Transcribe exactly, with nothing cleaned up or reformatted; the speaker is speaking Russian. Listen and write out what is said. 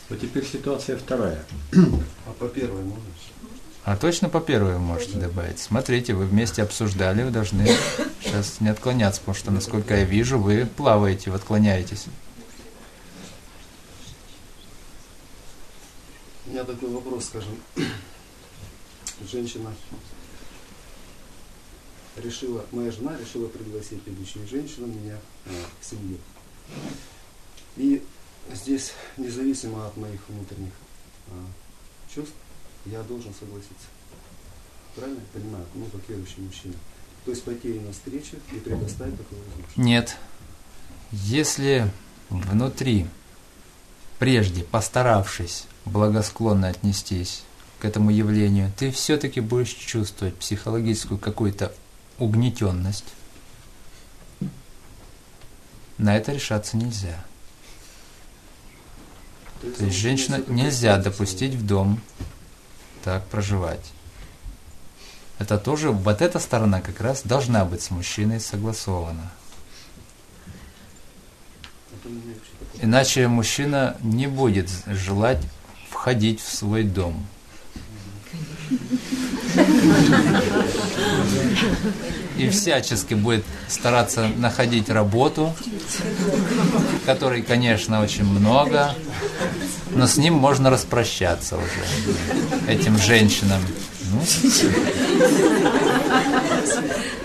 Вот теперь ситуация вторая. А по первой можно? А точно по первой вы можете добавить. Смотрите, вы вместе обсуждали, вы должны сейчас не отклоняться, потому что, насколько я вижу, вы плаваете, вы отклоняетесь. У меня такой вопрос, скажем. Женщина решила, моя жена решила пригласить любящую женщину меня а, в семью. И здесь, независимо от моих внутренних а, чувств, я должен согласиться. Правильно я понимаю? Ну, как верующий мужчина. То есть пойти ей навстречу и предоставить такую возможность. Нет. Если внутри, прежде постаравшись благосклонно отнестись к этому явлению, ты все-таки будешь чувствовать психологическую какую-то угнетенность, на это решаться нельзя. То есть, То есть женщина нельзя допустить в дом так проживать. Это тоже, вот эта сторона как раз должна быть с мужчиной согласована. Иначе мужчина не будет желать входить в свой дом. И всячески будет стараться находить работу, которой, конечно, очень много, но с ним можно распрощаться уже, этим женщинам. Ну.